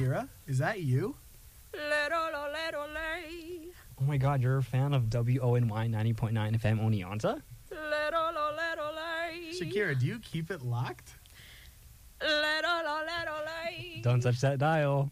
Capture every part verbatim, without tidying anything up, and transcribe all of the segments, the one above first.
Shakira, is that you? Oh my god, you're a fan of W O N Y ninety point nine F M Oneonta? Shakira, do you keep it locked? Don't touch that dial.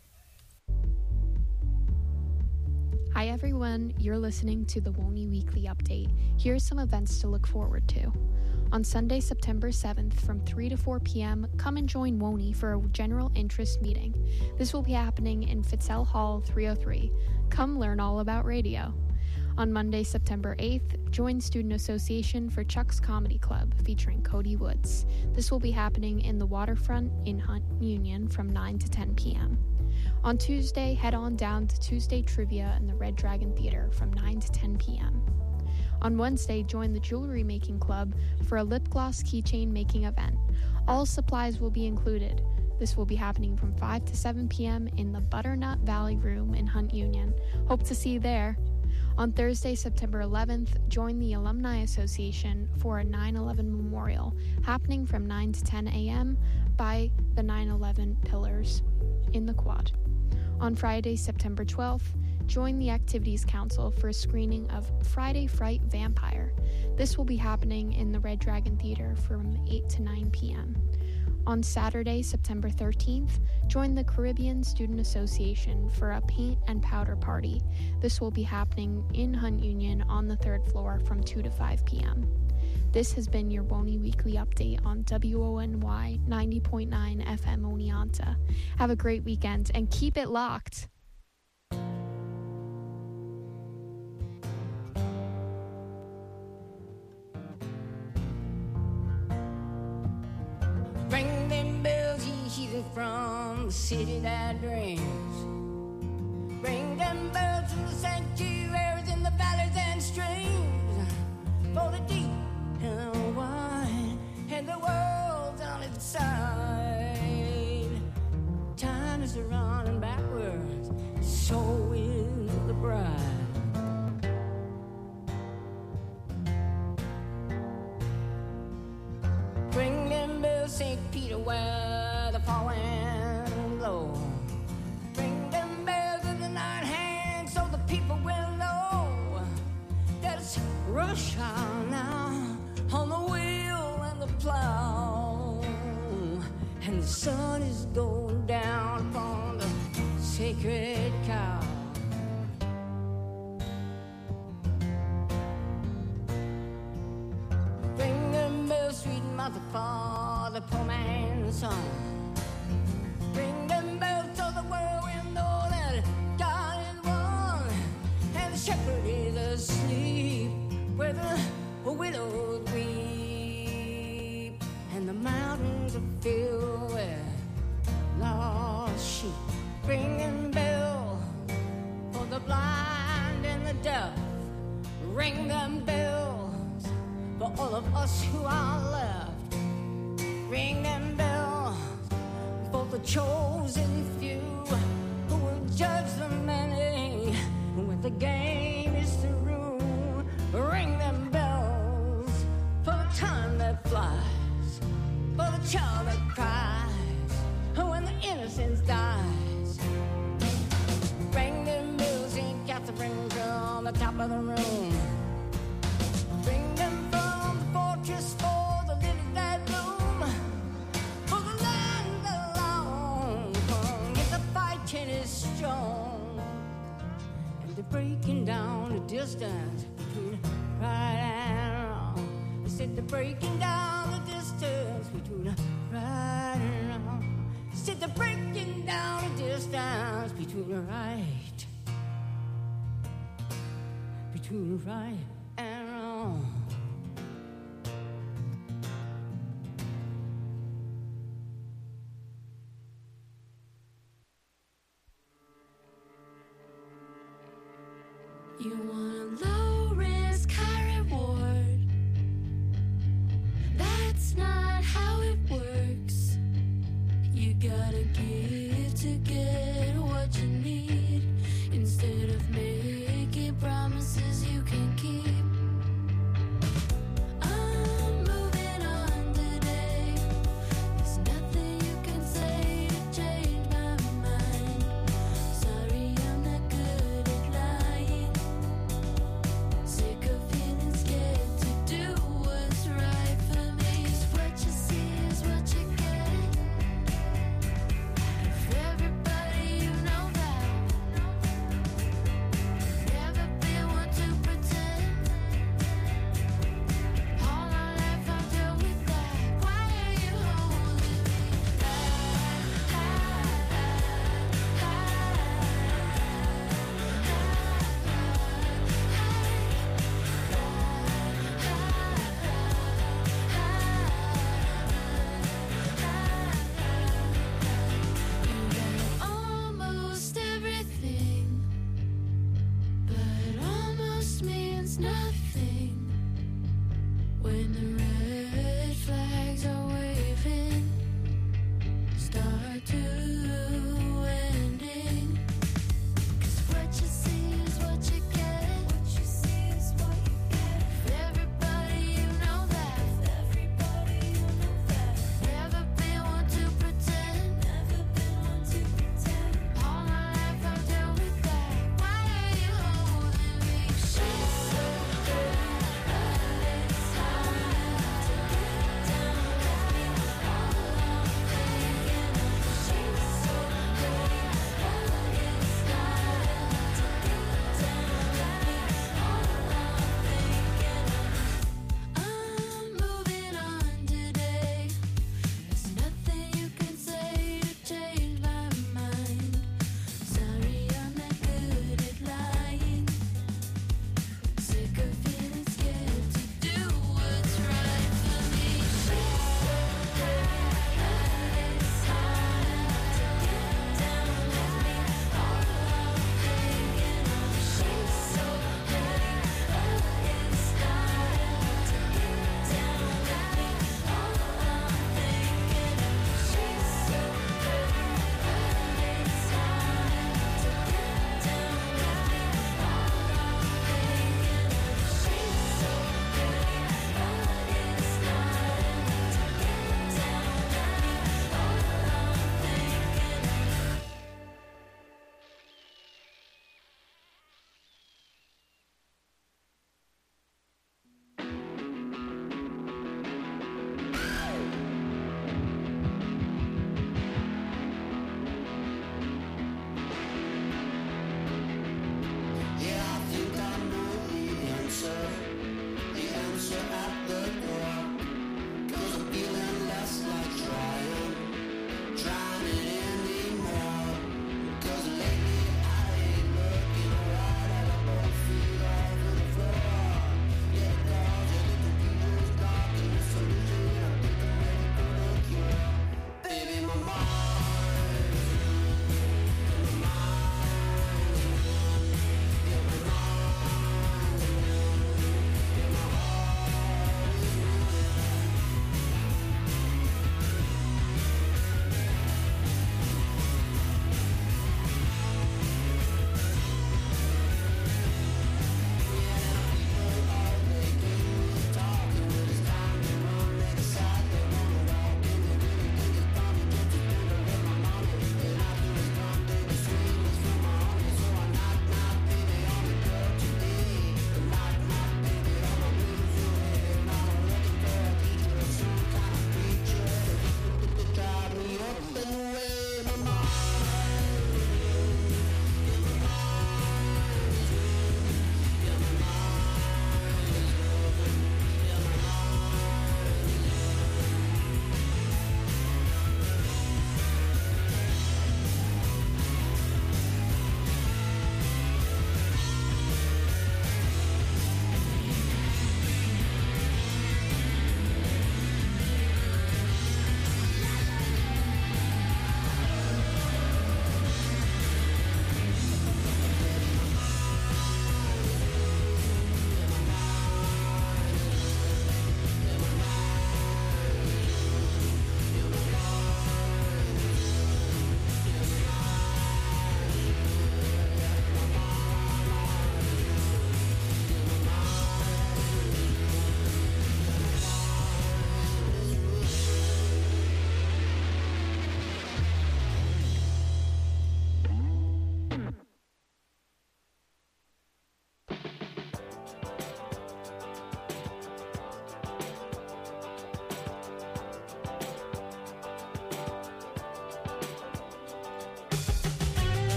Hi everyone, you're listening to the Woney Weekly Update. Here's some events to look forward to. On Sunday, September seventh, from three to four p.m., come and join Woney for a general interest meeting. This will be happening in Fitzell Hall three oh three. Come learn all about radio. On Monday, September eighth, join Student Association for Chuck's Comedy Club, featuring Cody Woods. This will be happening in the Waterfront in Hunt Union from nine to ten p.m. On Tuesday, head on down to Tuesday Trivia in the Red Dragon Theater from nine to ten p.m. On Wednesday, join the Jewelry Making Club for a lip gloss keychain making event. All supplies will be included. This will be happening from five to seven p.m. in the Butternut Valley Room in Hunt Union. Hope to see you there. On Thursday, September eleventh, join the Alumni Association for a nine eleven memorial, happening from nine to ten a.m. by the nine eleven Pillars in the Quad. On Friday, September twelfth, join the Activities Council for a screening of Friday Fright Vampire. This will be happening in the Red Dragon Theater from eight to nine p.m. On Saturday, September thirteenth, join the Caribbean Student Association for a paint and powder party. This will be happening in Hunt Union on the third floor from two to five p.m. This has been your Woney Weekly Update on W O N Y ninety point nine F M Oneonta. Have a great weekend and keep it locked. Ring them bells, ye heathen from the city that dreams. Ring them bells from the sanctuaries in the valleys and streams. For the deep and wide and the world's on its side. Time is running backwards, so is the bride. Ring them bells, Saint Peter, where the fall wind blow. Ring them bells in the night hand, so the people will know that it's rush hour now on the wheel and the plow, and the sun is going down upon the sacred cow. Ring them bells, sweet mother, for the poor man's son. Ring them bells so the world will know that God is one, and the shepherd is asleep where the widows weep, and the mountains are filled with lost sheep. Ringing bell for the blind and the deaf. Ring them bells for all of us who are left. Ring them bells for the chosen few who will judge the many when the game is through. Ring them bells for the time that flies, for the child that cries when the innocence dies. Ring them bells, Saint Catherine from the top of the room. Ring them from the fortress for the lilies that bloom, for the land that long if the fighting is strong, and they're breaking down the distance between right and wrong. They said they're breaking down the distance between right and wrong. They said they're breaking down the distance between right, between right and wrong. You want a low risk, high reward. That's not how it works. You gotta give to get what you need, instead of making promises you can keep. I'm moving on today. There's nothing you can say to change my mind.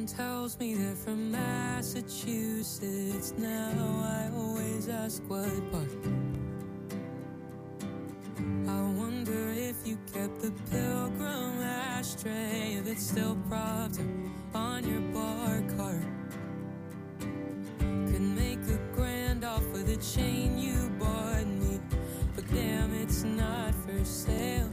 someone tells me they're from Massachusetts, now I always ask what part. I wonder if you kept the Pilgrim ashtray that's still propped up on your bar cart. Could make a grand offer the chain you bought me, but damn, it's not for sale.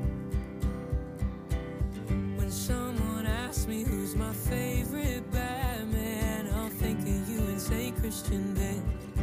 When someone asks me who's my favorite Batman, I'll think of you and say Christian Bale.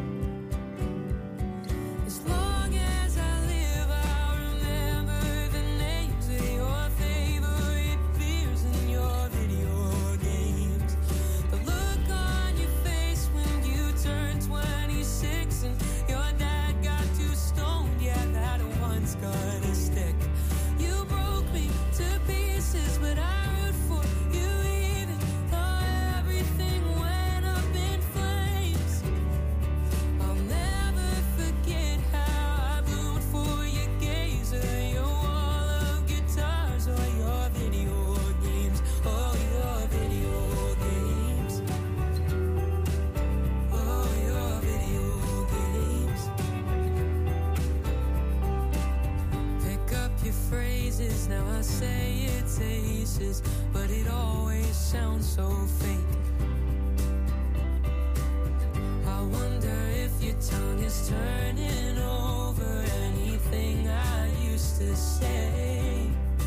As long as I live, I'll remember the names of your favorite beers and your video games. The look on your face when you turned twenty-six and your dad got too stoned, yeah, that one's gonna stick. You broke me to pieces, but I root for you even though everything went up in flames. I'll never forget how I bloomed for your gaze, or your wall of guitars, or your video games, oh, your video games, oh, your video games. Pick up your phrases, now I say it's aces, but it always sounds so fake. I wonder if your tongue is turning over anything I used to say.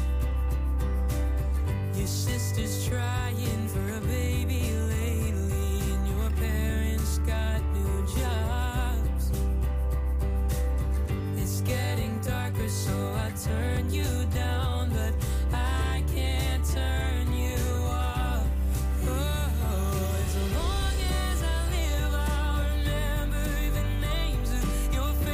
Your sister's trying for a baby lately, and your parents got new jobs. It's getting darker, so I turn you down, but I can't turn you off. Oh, as long as I live, I'll remember the names of your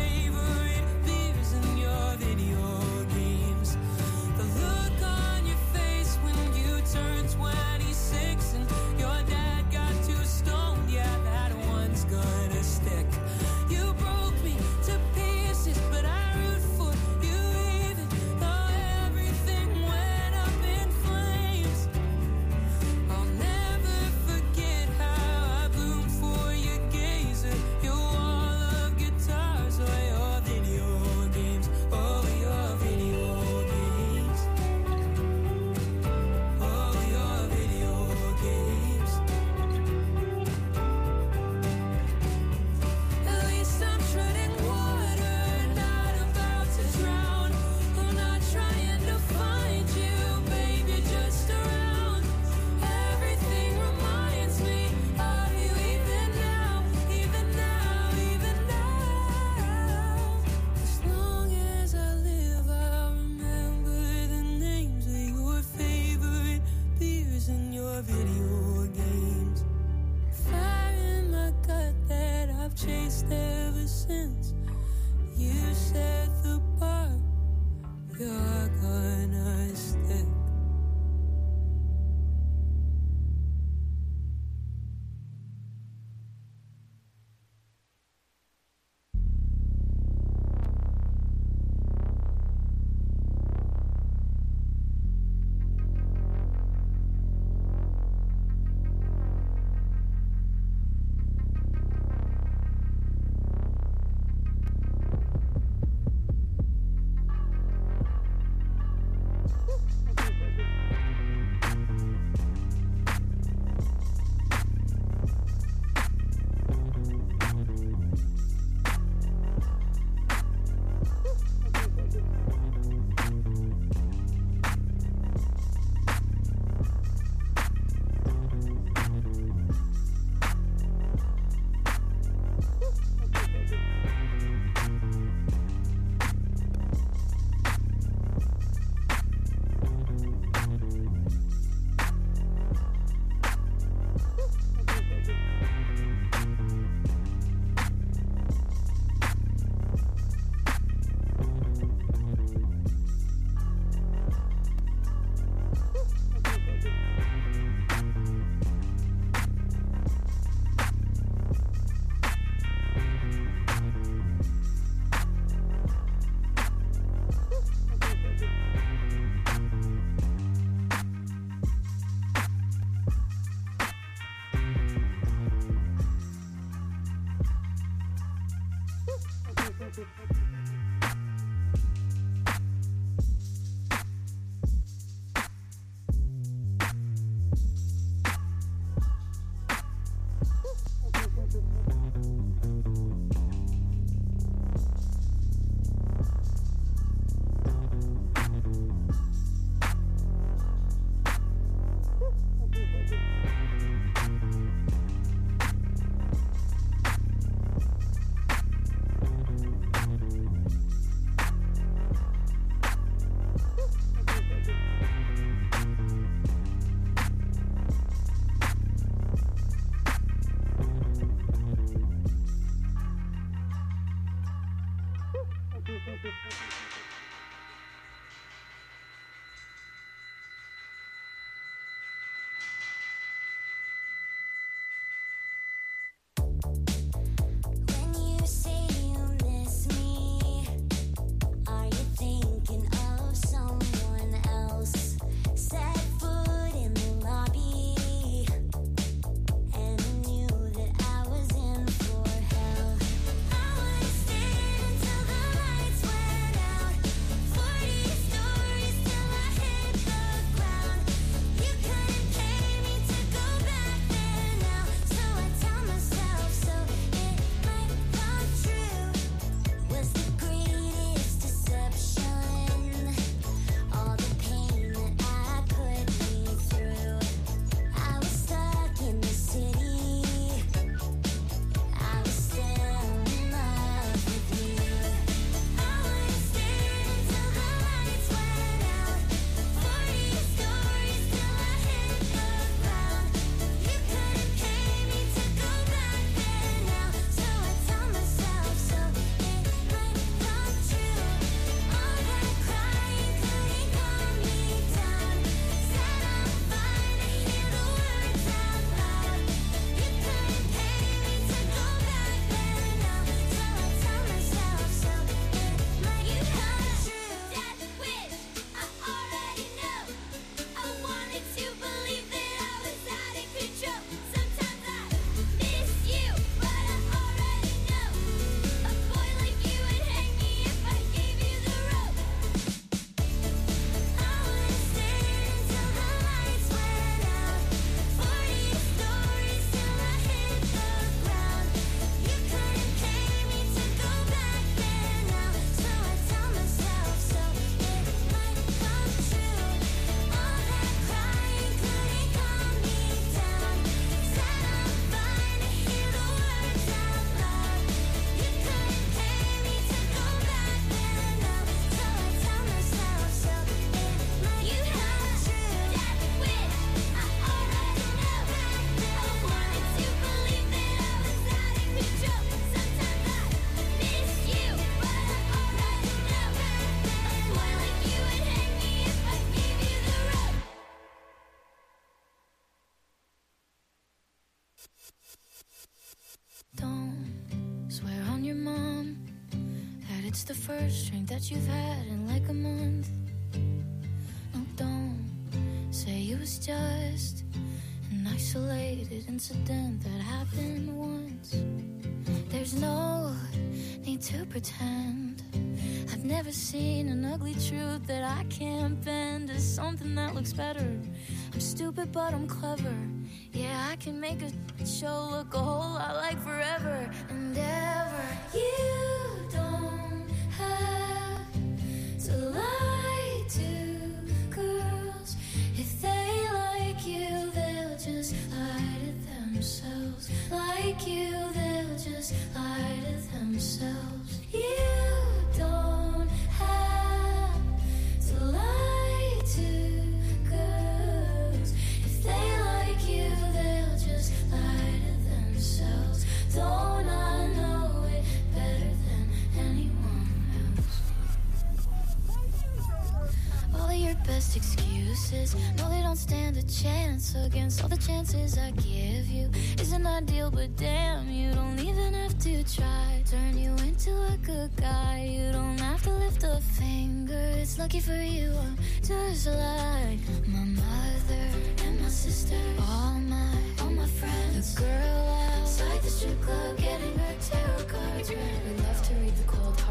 When you say you miss me, are you thinking of someone else? Set foot in the lobby and knew that I was in for hell. I would stay until the lights went out. Forty stories till I hit the ground. You couldn't pay me to go back there now, so I tell myself so it might come true. Was the greatest deception. All the pain that I put me through. I was stuck in the city. I was still in love with you. I would stay until the lights went out. Forty stories till I hit the ground. You couldn't pay me to go back there now, so I tell myself so it might come true. All that crying couldn't calm me down. Said I'm fine to hear the words out loud. You couldn't pay me to go back there now, so I tell myself so it might come true. That which I already know. I wanted to believe that I was out of control. Sometimes I miss you, but I already know. A boy like you would hang me if I gave you the rope. I would stay until the lights went out. Forty stories till I hit the ground. You couldn't pay me to go back there now, so I tell myself so it might come true. All that crying couldn't calm me down. Said I'm fine to hear the words out loud. You couldn't pay me to go back there now, so I tell myself so it might come true. That which I already know. I wanted to believe that I was out of control. Sometimes I miss you, but I already know. A boy like you would hang me if I gave you the rope. Don't swear on your mom that it's the first drink that you've had in like a month. No, don't say it was just an isolated incident that happened once. There's no need to pretend. I've never seen an ugly truth that I can't bend to something that looks better. I'm stupid, but I'm clever. Yeah, I can make a show look a whole lot like forever and ever. You don't have to lie to girls. If they like you, they'll just lie to themselves. Like you, they'll just lie to themselves. You don't have to lie to girls. If they like you, they'll just lie to themselves. Don't I know it better than anyone else? All of your best excuses, no, they don't stand a chance against all the chances I give you. Isn't ideal, but damn, you don't even have to try. Turn you into a good guy. You don't have to lift a finger. It's lucky for you, I'm just like my mother and my sister. All my, all my friends. The girl outside the strip club getting her tarot cards read. We love to read the cold heart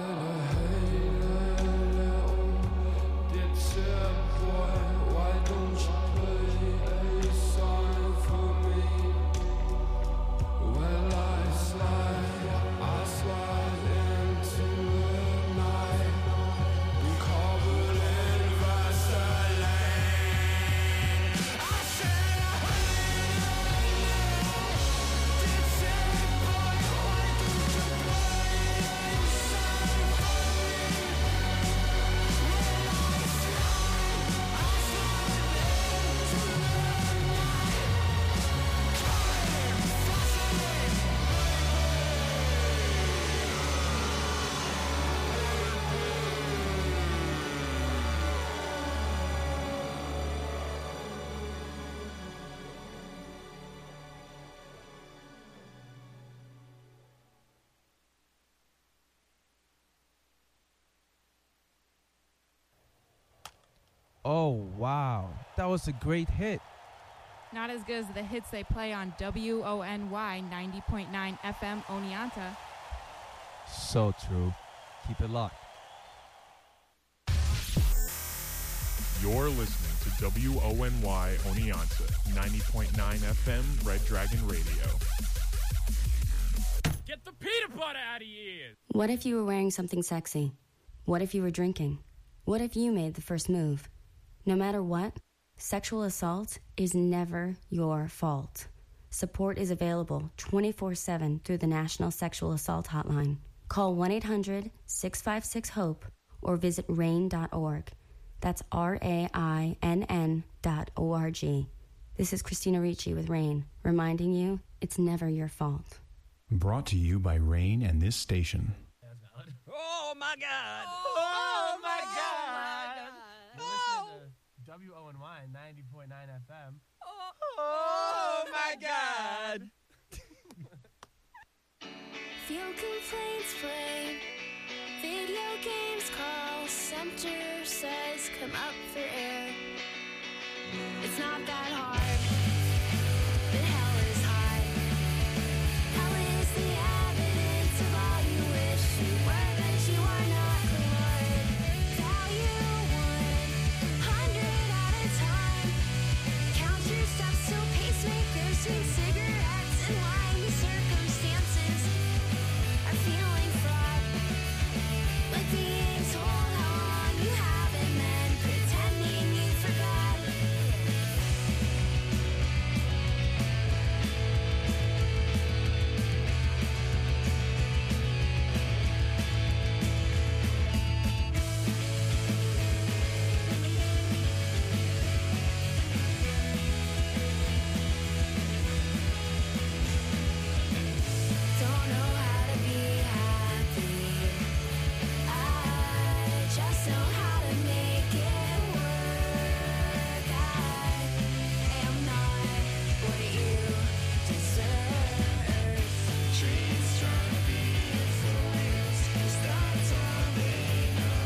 Oh, wow. That was a great hit. Not as good as the hits they play on W O N Y ninety point nine F M Oneonta. So true. Keep it locked. You're listening to W O N Y Oneonta ninety point nine F M Red Dragon Radio. Get the peanut butter out of here! What if you were wearing something sexy? What if you were drinking? What if you made the first move? No matter what, sexual assault is never your fault. Support is available twenty-four seven through the National Sexual Assault Hotline. Call one eight hundred six five six HOPE or visit rain dot org. That's R A I N N dot O R G. This is Christina Ricci with RAIN, reminding you it's never your fault. Brought to you by RAIN and this station. Oh my God! Oh, my God! Oh. W O N Y ninety point nine F M. Oh my God! Field complaints flame. Video games call. Center says come up for air. It's not that hard. But hell is high. Hell is the evidence of all you wish you were, but you are not the Lord. Value one hundred at a time. Count your steps so pacemakers, sweet cigarettes, and lying circumstances are feeling fraught. Like being told how long you have and then pretending you forgot. Don't know how to be happy. I just know how to make it work. I am not what you deserve. Trees trying to be influenced, 'cause that's all they know.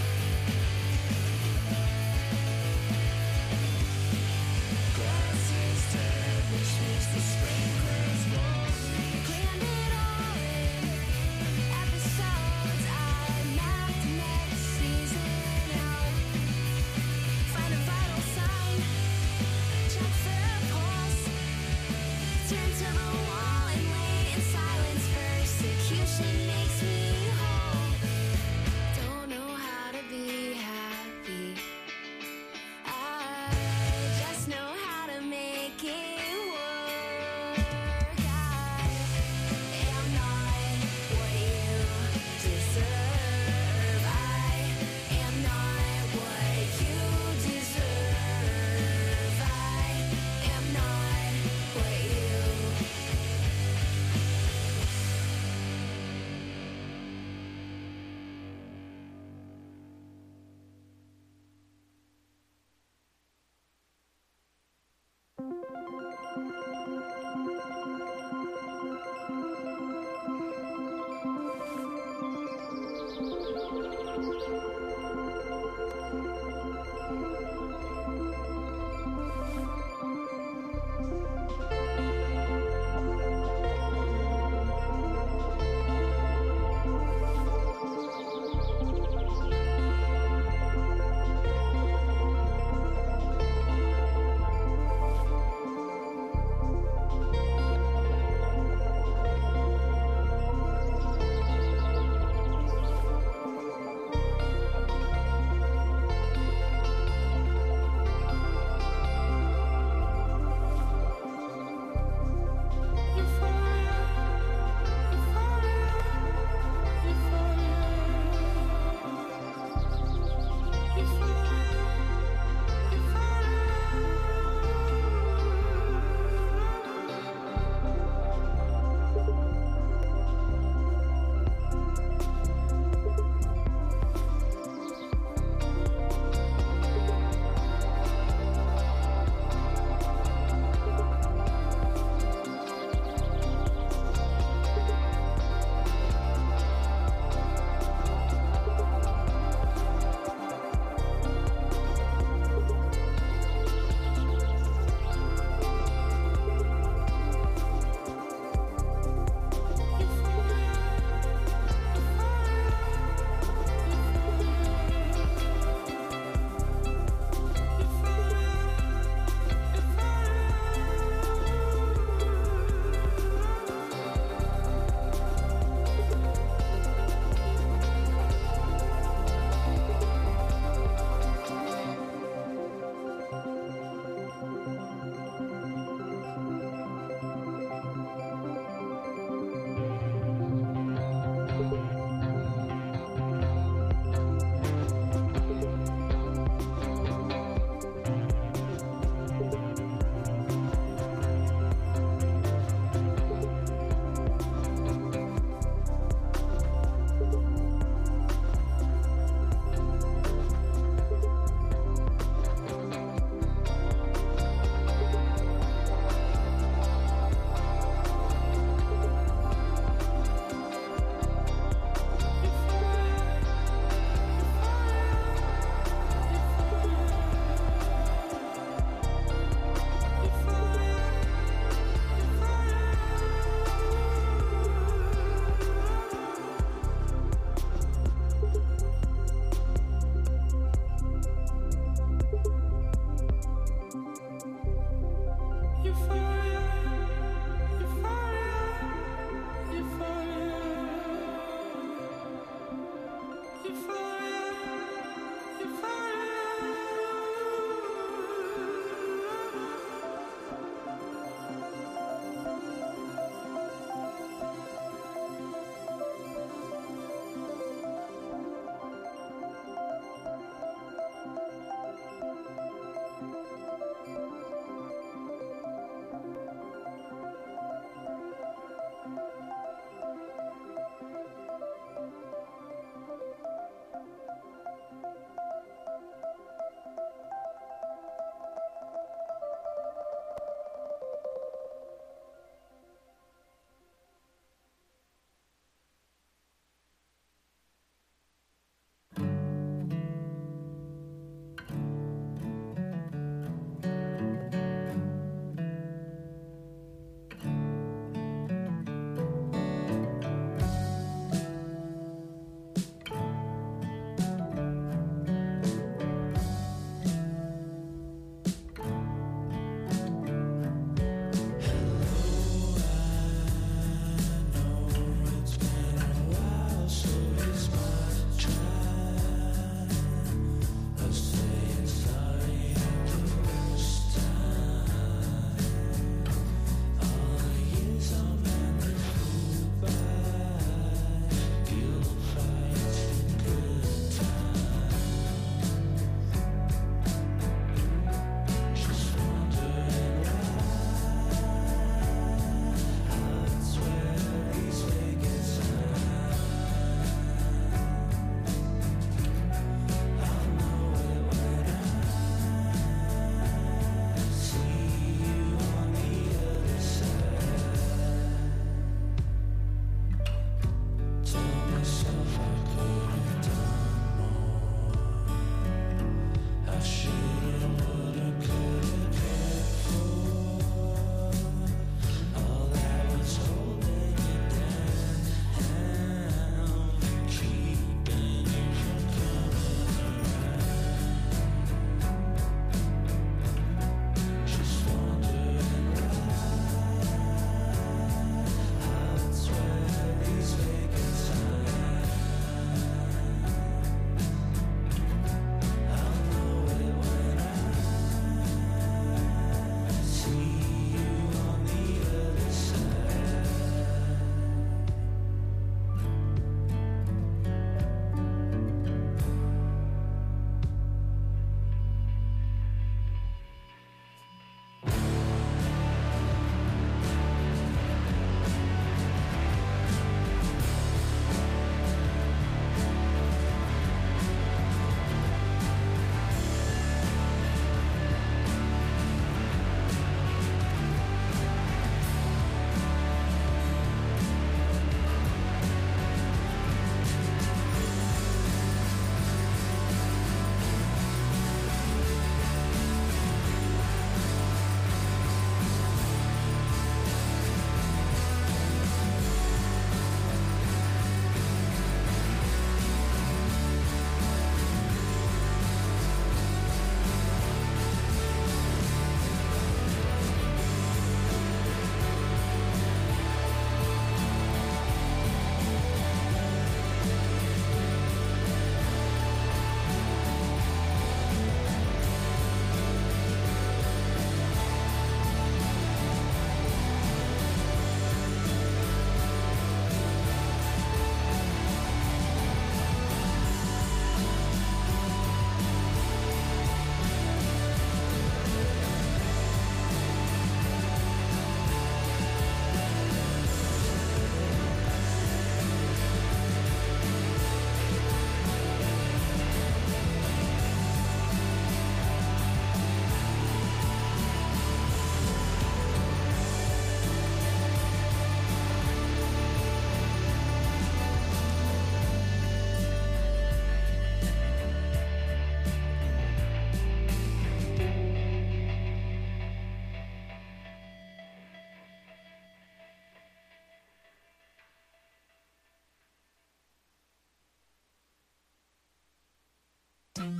Glass is dead, which makes the sprinklers lonely. Planned it all in episodes. I mapped next season out. Find a vital sign, check for a pulse. Turn to the wall and wait in silence. Persecution makes me whole. Don't know how to be happy. I just know how to make it work. I am not what you deserve. I am not what you deserve. I am not what you.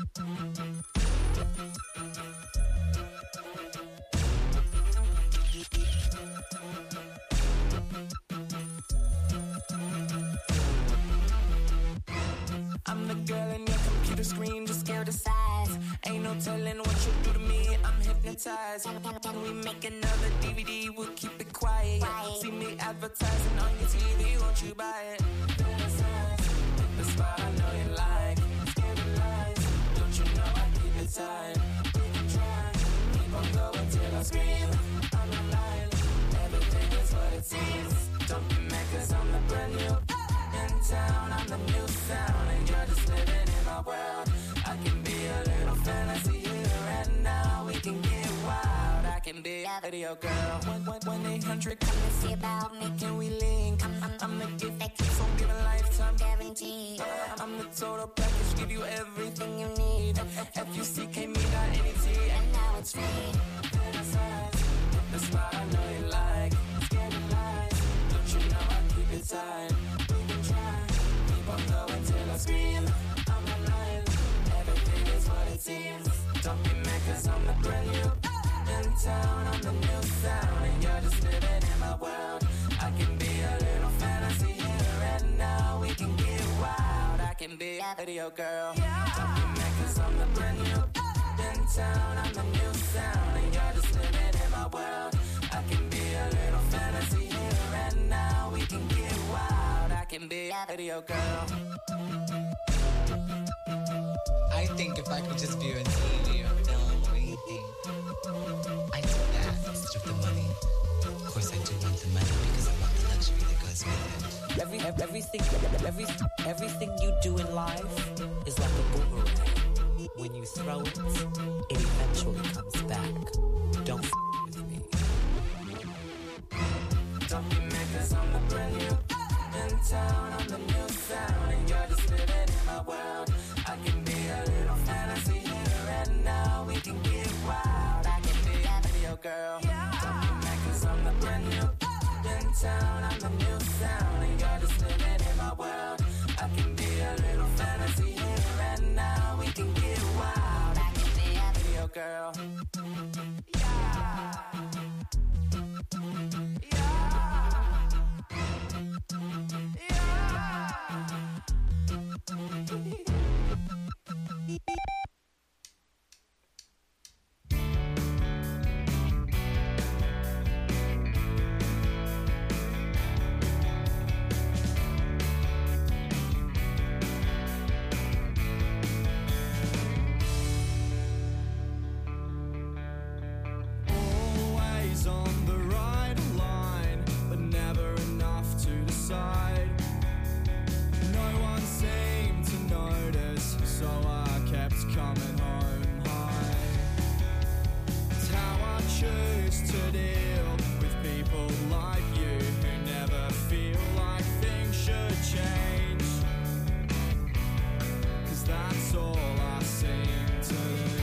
I'm the girl in your computer screen, just scared of size. Ain't no telling what you do to me, I'm hypnotized. Can we make another D V D? We'll keep it quiet. See me advertising on your T V, won't you buy it? The spot I know you like. Scared of lies, don't you know I keep it tight? We can try, keep on going till I scream. I'm not lying, everything is what it seems. Don't be mad cause I'm the brand new in town, I'm the new sound, and you're just living in my world. I can be a little fantasy here and now. We can get wild. I can be a video girl. One eight hundred, come and see about me. Can we link? I'm, I'm, I'm the gift that keeps on giving lifetime guarantee. I'm the total package, give you everything you need. F U C K me, not N E T, and now it's free. The spot I know you like. Scared of lies, don't you know I keep it tight? Going till I scream, I'm not lying, everything is what it seems. Don't be mad cause I'm the brand new in town, I'm the new sound, and you're just living in my world. I can be a little fantasy here and now. We can get wild, I can be a video girl. Don't be mad cause I'm the brand new in town, I'm the new sound, and you're just living in my world. I can be a little fantasy here and now. We can get wild, I can be a video girl. I think if I could just view a T V or film or anything, I do that instead of the money. Of course, I do want the money because I want the luxury that goes with it. Every, everything, every, everything you do in life is like a boomerang. When you throw it, it eventually comes back. Don't f with me. Don't be mad cause I'm the brand new in town, I'm the new sound, and you're just living in my world. I can be a little fantasy here and now. We can get wild, I can be a video girl. Don't be mad cause I'm the brand new in town, I'm the new sound, and you're just living in my world. I can be a little fantasy here and now. We can get wild, I can be a video girl. Yeah. Always on the right line, but never enough to decide. No one seemed to notice, so I kept coming home high. It's how I choose to deal with people like you who never feel like things should change. Cause that's all I seem to do.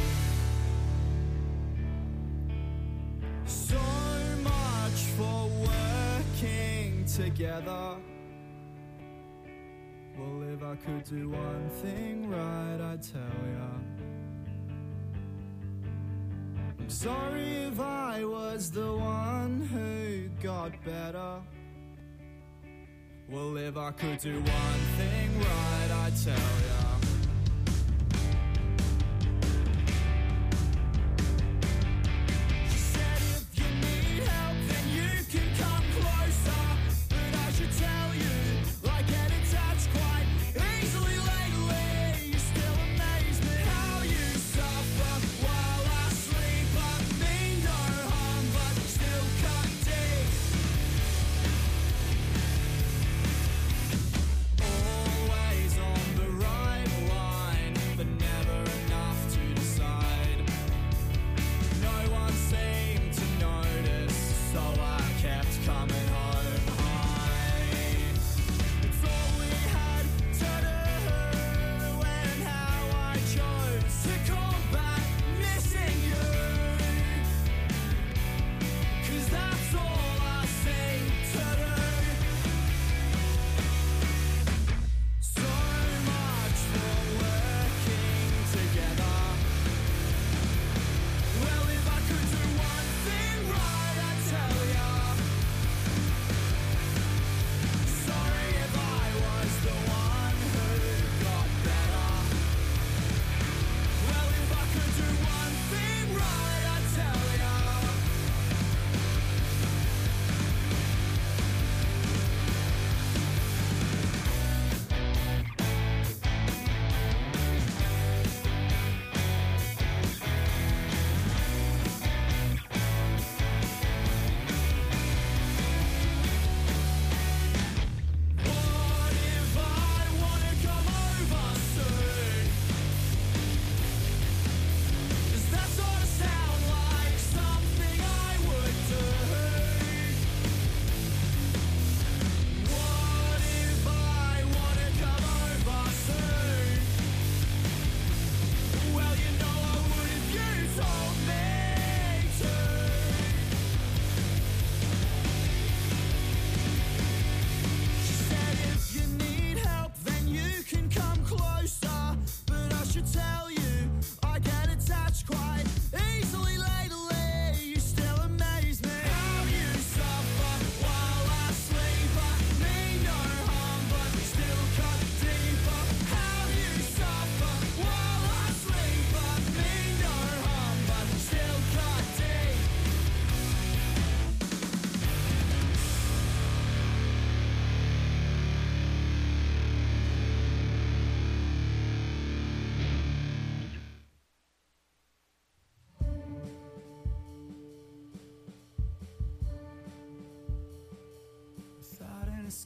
So much for working together. Well, if I could do one thing right, I'd tell ya. I'm sorry if I was the one who got better. Well, if I could do one thing right, I'd tell ya. She said if you need help, then you can come closer. But I should tell you, I get attached quite easily lately. You still amaze me how you suffer while I sleep. I mean no harm, but still cut deep. Always on the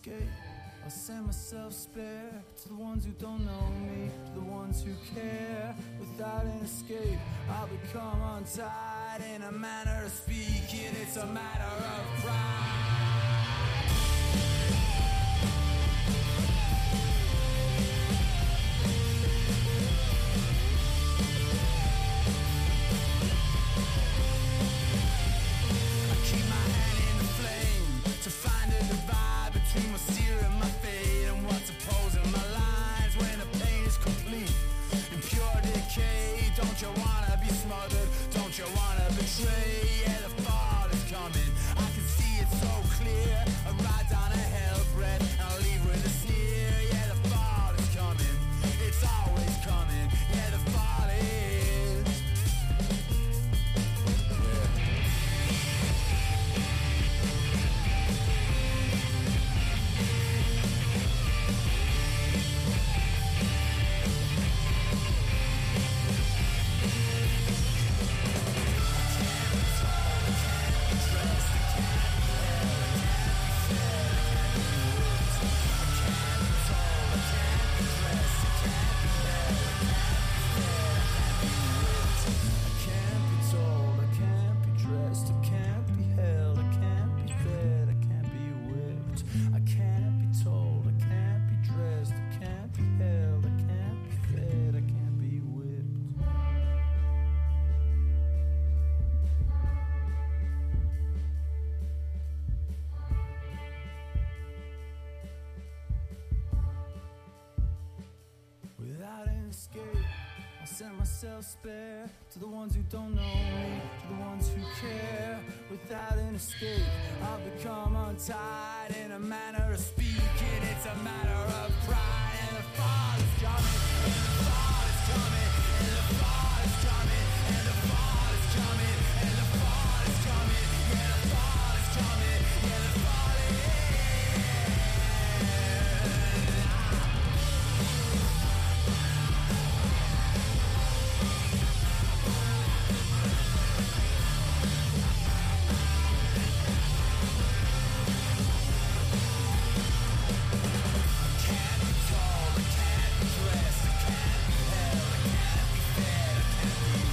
escape, I'll send myself spare to the ones who don't know me, to the ones who care. Without an escape, I'll become untied in a manner of speaking. It's a matter of pride. Don't you wanna be smothered? Don't you wanna betray? Yeah, the fall is coming. I can see it so clear. I ride down a hell breath and I'll leave with a sneer. Yeah, the fall is coming. It's always coming. Yeah, the fall is. Spare to the ones who don't know me, to the ones who care. Without an escape, I'll become untied in a manner of speaking. It's a matter of pride, and the fall is coming, and the fall is coming, and the fall is coming, and the fall is coming, and the fall is coming, yeah, the fall is coming, yeah, the fall is. Can't be told, I can't be dressed, I can't be held, I can't be fed, I can't be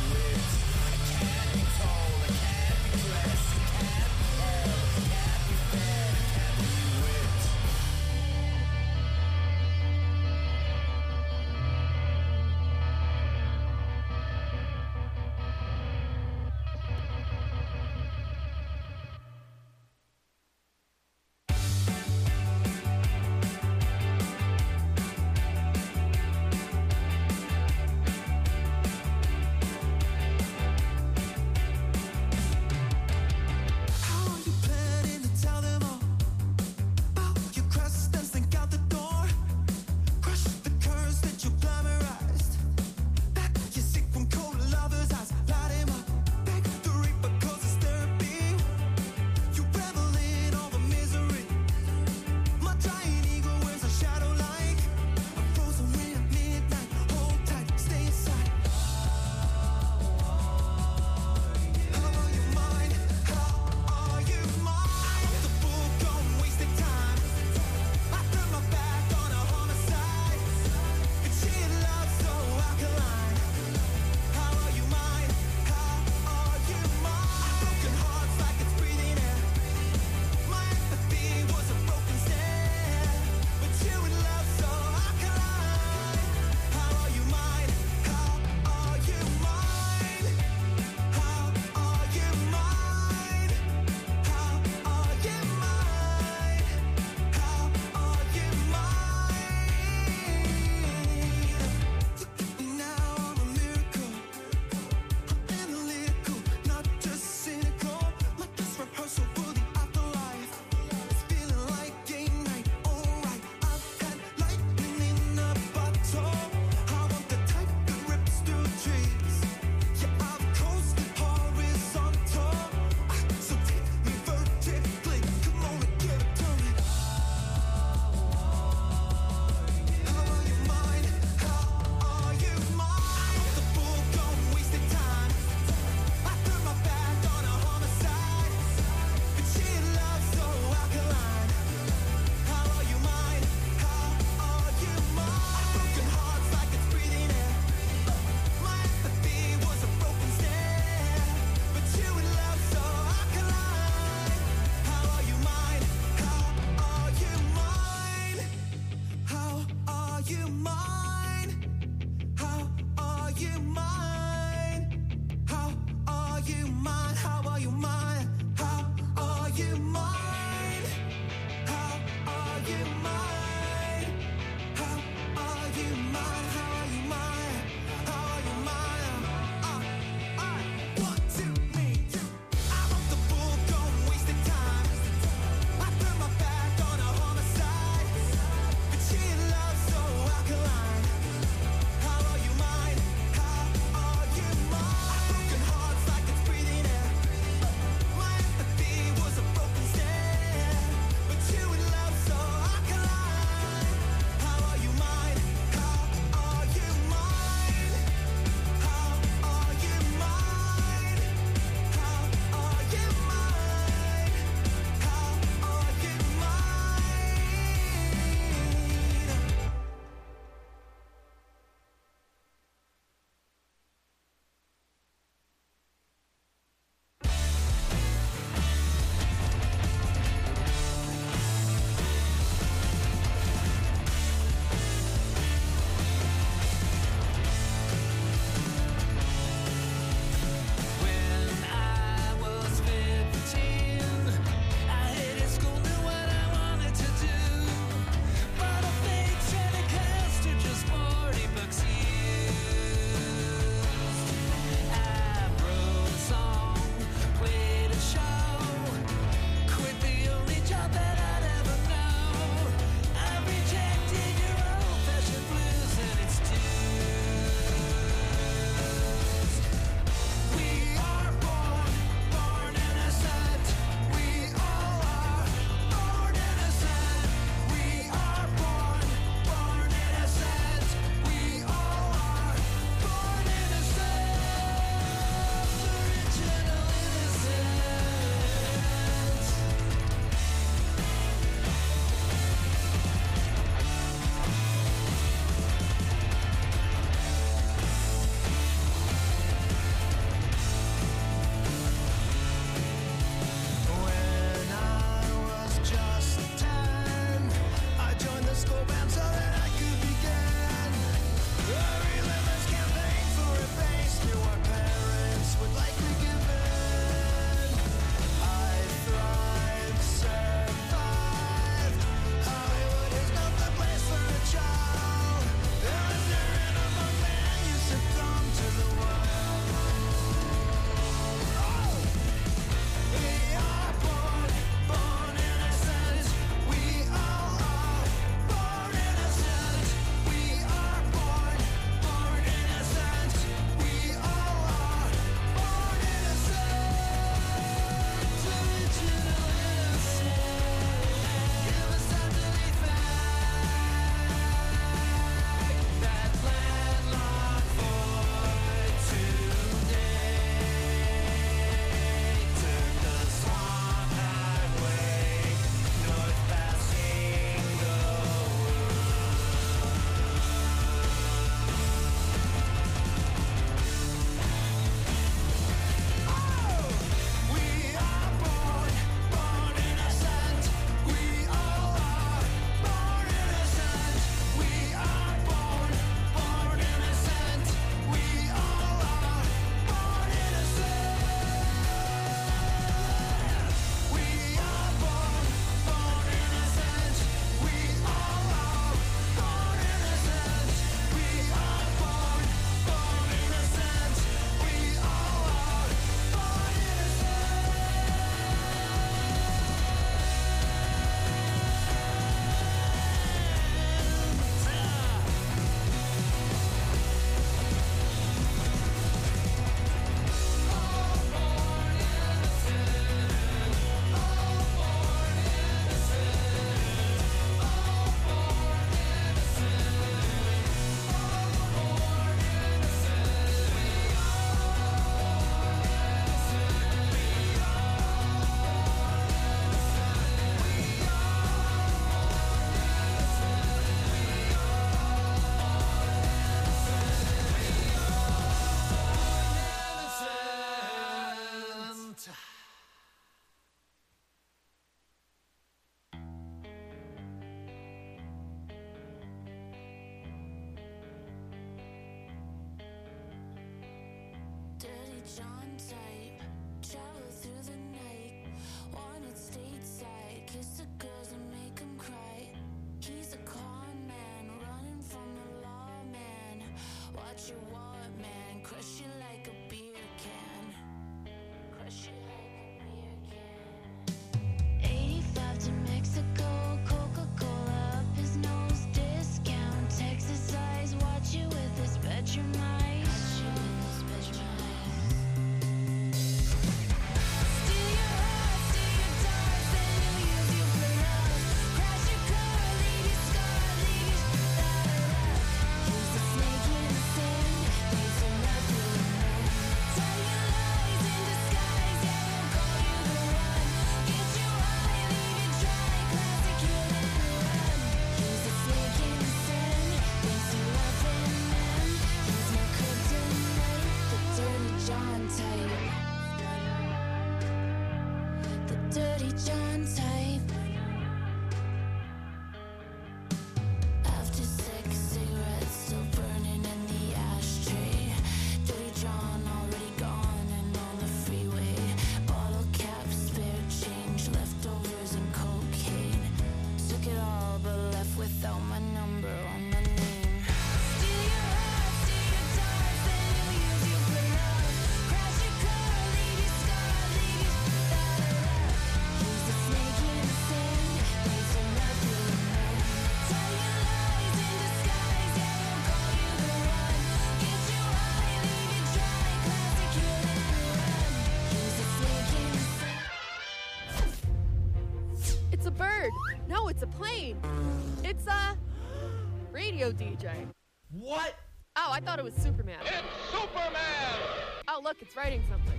it's a plane. It's a radio D J. What? Oh, I thought it was Superman. It's Superman! Oh, look, it's writing something.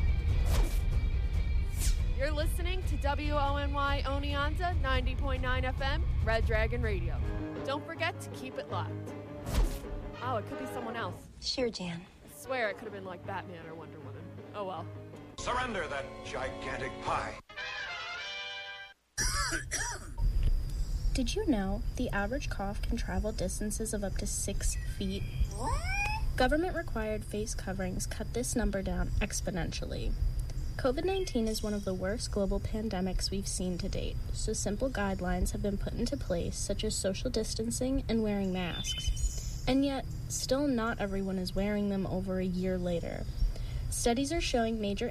You're listening to W O N Y Oneonta ninety point nine F M, Red Dragon Radio. Don't forget to keep it locked. Oh, it could be someone else. Sure, Jan. I swear it could have been like Batman or Wonder Woman. Oh well. Surrender that gigantic pie. Did you know the average cough can travel distances of up to six feet? Government-required face coverings cut this number down exponentially. covid nineteen is one of the worst global pandemics we've seen to date, so simple guidelines have been put into place, such as social distancing and wearing masks. And yet, still not everyone is wearing them over a year later. Studies are showing major